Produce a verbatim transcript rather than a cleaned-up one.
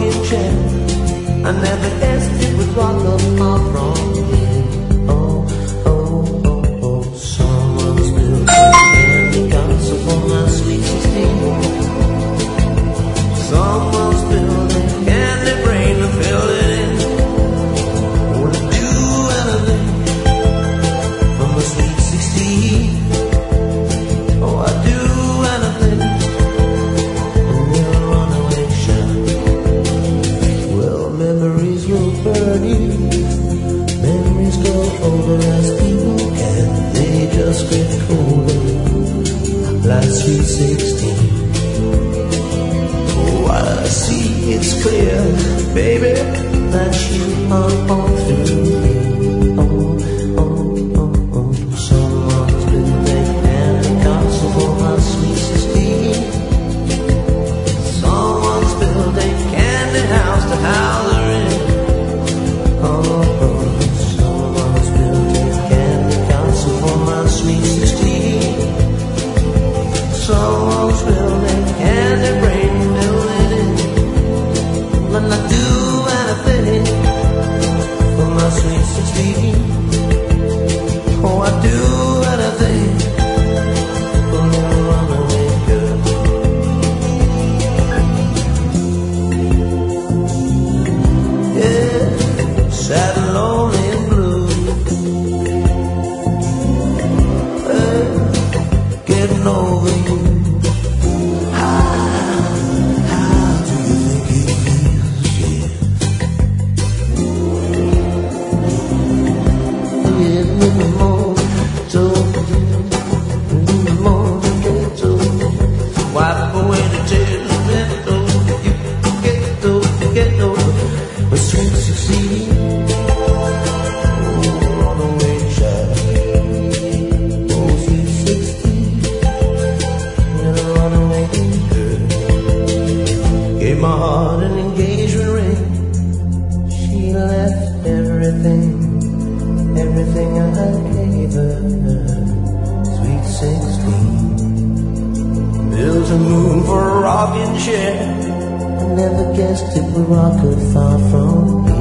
rocking chair. I never guessed it would rock up far from here. Oh, oh, oh, oh, someone's built a candy castle for my sweet sixteen. Someone's building candy brain to fill it in. Would do anything for my sweet sixteen. Oh, I'd do anything for your runaway child. Well, memories will burn you. Memories go over as people can. They just get colder, like sweet sixteen. Oh, I see it's clear, baby, that you are all through me. Oh, oh, oh, oh, someone's been making a castle for my sweet sixteen. Someone's building candy house to house her in. Oh, oh, someone's building candy castle for my sweet sixteen. Someone's building candy brain building in. When I do anything for my sweet sixteen. Oh, I do anything for your runaway girl. Yeah, sad and lonely and blue. Hey, getting over you. Wipe away the tears, get over you, get over, get over. But sweet sixteen, oh, runaway child. Oh, sweet sixteen, little runaway girl. Gave my heart an engagement ring. She left everything, everything I gave her. Sweet sixteen. Built a moon for a rocking chair. I never guessed it would rock her far from me.